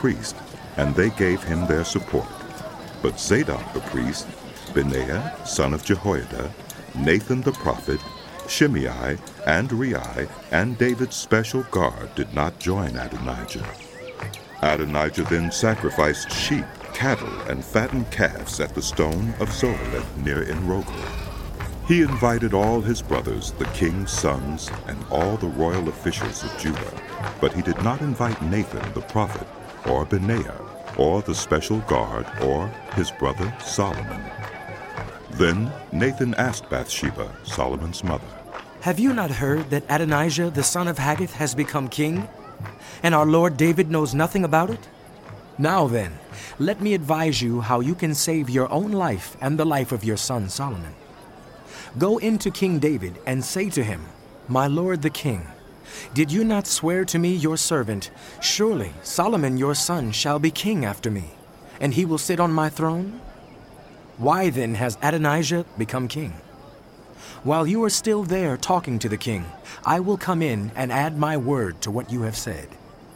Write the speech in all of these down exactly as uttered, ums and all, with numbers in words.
priest, and they gave him their support. But Zadok the priest, Benaiah, son of Jehoiada, Nathan the prophet, Shimei, and Rei, and David's special guard did not join Adonijah. Adonijah then sacrificed sheep, cattle, and fattened calves at the stone of Zoheleth near Enrogel. He invited all his brothers, the king's sons, and all the royal officials of Judah, but he did not invite Nathan the prophet, or Benaiah, or the special guard, or his brother Solomon. Then Nathan asked Bathsheba, Solomon's mother, "Have you not heard that Adonijah the son of Haggith has become king, and our Lord David knows nothing about it? Now then, let me advise you how you can save your own life and the life of your son Solomon. Go into King David and say to him, 'My lord the king, did you not swear to me your servant, surely Solomon your son shall be king after me, and he will sit on my throne? Why then has Adonijah become king? While you are still there talking to the king, I will come in and add my word to what you have said.'"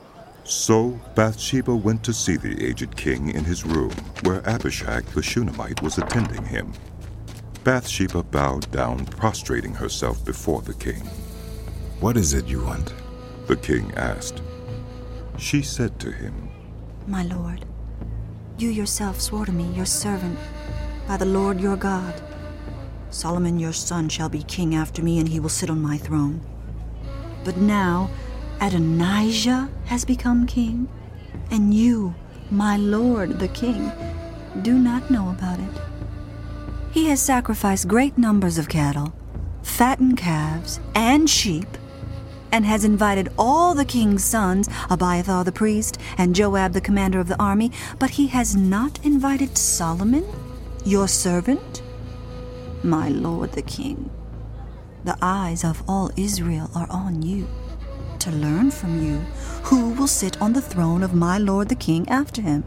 So Bathsheba went to see the aged king in his room, where Abishag the Shunammite was attending him. Bathsheba bowed down, prostrating herself before the king. "What is it you want?" the king asked. She said to him, "My lord, you yourself swore to me, your servant, by the Lord your God, Solomon your son shall be king after me, and he will sit on my throne. But now Adonijah has become king, and you, my lord the king, do not know about it. He has sacrificed great numbers of cattle, fattened calves, and sheep, and has invited all the king's sons, Abiathar the priest, and Joab the commander of the army, but he has not invited Solomon, your servant? My lord the king, the eyes of all Israel are on you, to learn from you who will sit on the throne of my lord the king after him.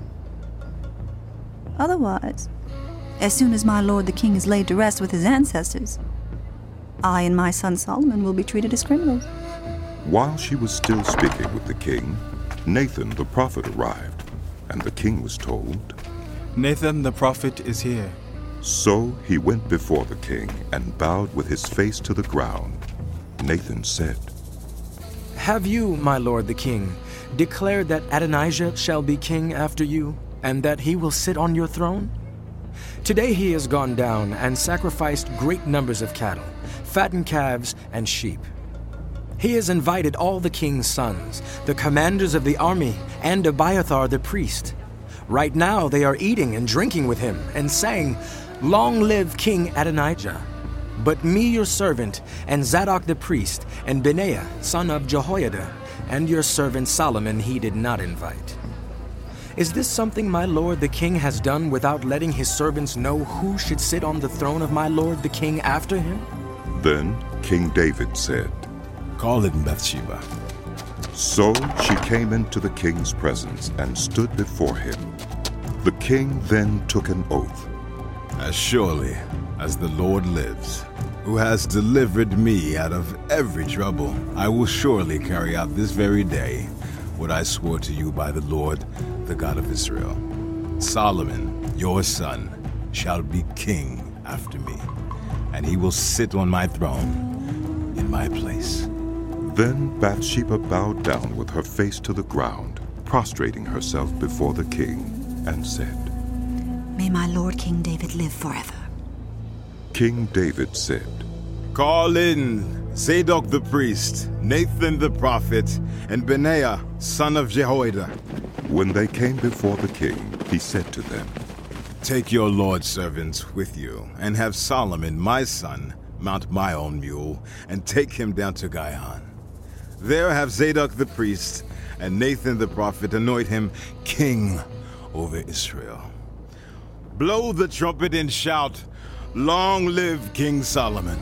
Otherwise, as soon as my lord the king is laid to rest with his ancestors, I and my son Solomon will be treated as criminals." While she was still speaking with the king, Nathan the prophet arrived, and the king was told, "Nathan the prophet is here." So he went before the king and bowed with his face to the ground. Nathan said, "Have you, my lord the king, declared that Adonijah shall be king after you, and that he will sit on your throne? Today he has gone down and sacrificed great numbers of cattle, fattened calves, and sheep. He has invited all the king's sons, the commanders of the army, and Abiathar the priest. Right now they are eating and drinking with him, and saying, 'Long live King Adonijah.' But me, your servant, and Zadok the priest, and Benaiah, son of Jehoiada, and your servant Solomon he did not invite. Is this something my lord the king has done without letting his servants know who should sit on the throne of my lord the king after him?" Then King David said, "Call in Bathsheba." So she came into the king's presence and stood before him. The king then took an oath. "As surely as the Lord lives, who has delivered me out of every trouble, I will surely carry out this very day what I swore to you by the Lord, the God of Israel. Solomon, your son, shall be king after me, and he will sit on my throne in my place." Then Bathsheba bowed down with her face to the ground, prostrating herself before the king, and said, "May my lord King David live forever." King David said, "Call in Zadok the priest, Nathan the prophet, and Benaiah, son of Jehoiada." When they came before the king, he said to them, "Take your lord's servants with you, and have Solomon, my son, mount my own mule, and take him down to Gihon. There have Zadok the priest and Nathan the prophet anoint him king over Israel. Blow the trumpet and shout, 'Long live King Solomon!'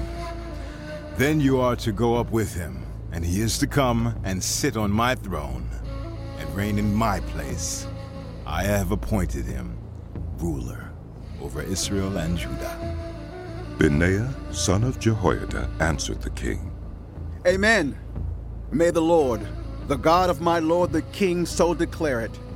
Then you are to go up with him, and he is to come and sit on my throne and reign in my place. I have appointed him ruler over Israel and Judah." Benaiah, son of Jehoiada, answered the king, "Amen. May the Lord, the God of my lord the king, so declare it.